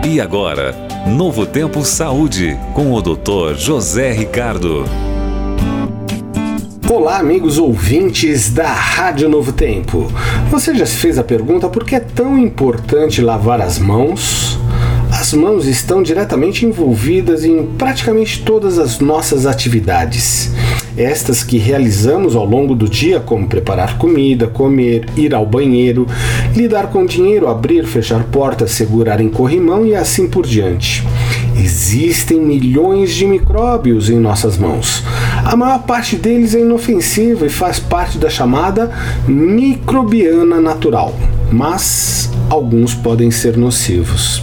E agora, Novo Tempo Saúde, com o Dr. José Ricardo. Olá, amigos ouvintes da Rádio Novo Tempo. Você já se fez a pergunta por que é tão importante lavar as mãos? As mãos estão diretamente envolvidas em praticamente todas as nossas atividades. Estas que realizamos ao longo do dia, como preparar comida, comer, ir ao banheiro, lidar com dinheiro, abrir, fechar portas, segurar em corrimão e assim por diante. Existem milhões de micróbios em nossas mãos. A maior parte deles é inofensiva e faz parte da chamada microbiana natural, mas alguns podem ser nocivos.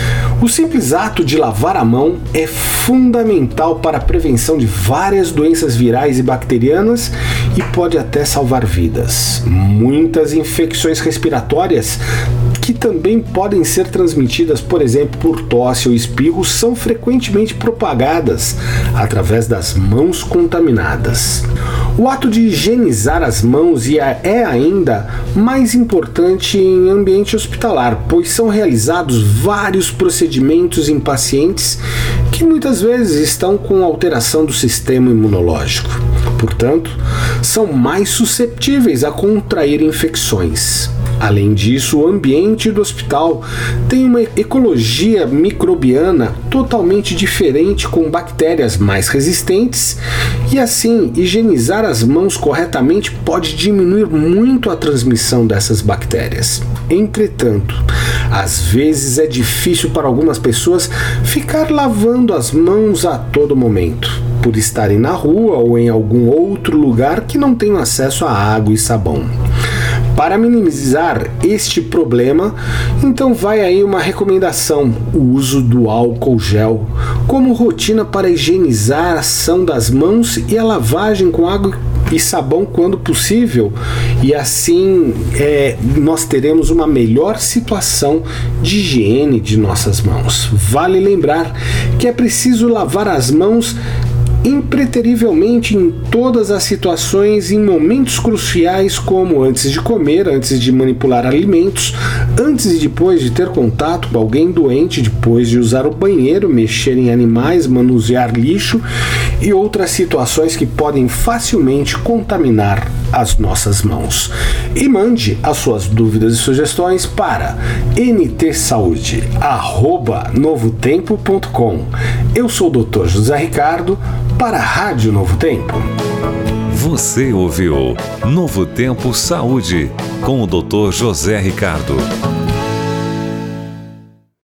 O simples ato de lavar a mão é fundamental para a prevenção de várias doenças virais e bacterianas e pode até salvar vidas. Muitas infecções respiratórias que também podem ser transmitidas, por exemplo, por tosse ou espirro, são frequentemente propagadas através das mãos contaminadas. O ato de higienizar as mãos é ainda mais importante em ambiente hospitalar, pois são realizados vários procedimentos em pacientes que muitas vezes estão com alteração do sistema imunológico. Portanto, são mais suscetíveis a contrair infecções. Além disso, o ambiente do hospital tem uma ecologia microbiana totalmente diferente, com bactérias mais resistentes, e assim, higienizar as mãos corretamente pode diminuir muito a transmissão dessas bactérias. Entretanto, às vezes é difícil para algumas pessoas ficar lavando as mãos a todo momento, por estarem na rua ou em algum outro lugar que não tenham acesso a água e sabão. Para minimizar este problema, então vai aí uma recomendação: o uso do álcool gel como rotina para higienizar a ação das mãos e a lavagem com água e sabão quando possível, e assim nós teremos uma melhor situação de higiene de nossas mãos. Vale lembrar que é preciso lavar as mãos impreterivelmente em todas as situações, em momentos cruciais, como antes de comer, antes de manipular alimentos, antes e depois de ter contato com alguém doente, depois de usar o banheiro, mexer em animais, manusear lixo e outras situações que podem facilmente contaminar as nossas mãos. E mande as suas dúvidas e sugestões para ntsaude@novotempo.com. Eu sou o Dr. José Ricardo para a Rádio Novo Tempo. Você ouviu Novo Tempo Saúde com o Dr. José Ricardo.